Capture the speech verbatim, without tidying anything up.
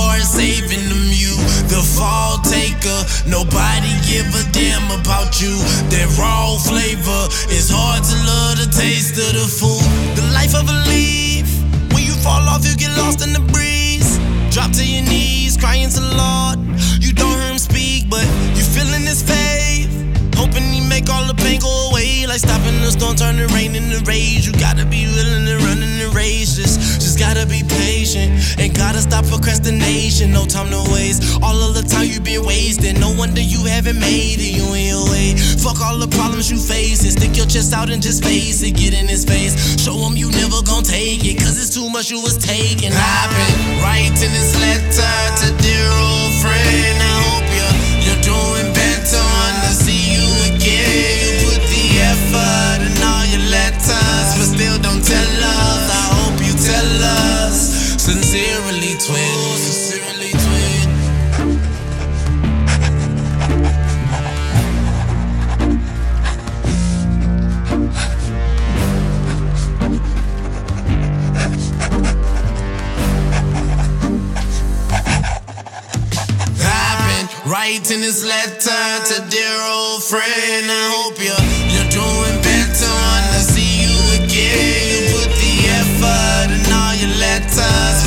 Lord saving them you, the fall taker. Nobody give a damn about you. That raw flavor, it's hard to love the taste of the food. The life of a leaf, when you fall off you get lost in the breeze. Drop to your knees, crying to the Lord. You don't hear him speak, but you feeling his faith, hoping he make all the pain go away. Like stopping the storm, turn the rain into rage. You gotta be willing to run in the race. Just, just gotta be patient and gotta stop procrastination. No time to waste, all of the time you been wasting. No wonder you haven't made it, you in your way. Fuck all the problems you facing. Stick your chest out and just face it. Get in his face, show him you never gon' take it, cause it's too much you was taking. I've been writing this letter to dear old friend. I hope you're, you're doing better. Wanna see you again. You put the effort in all your letters, but still don't tell us. I hope you tell us. Sincerely, twin. Sincerely, twin. I've been writing this letter to dear old friend. I hope you're, you're doing better. Wanna see you again. You put the effort in all your letters,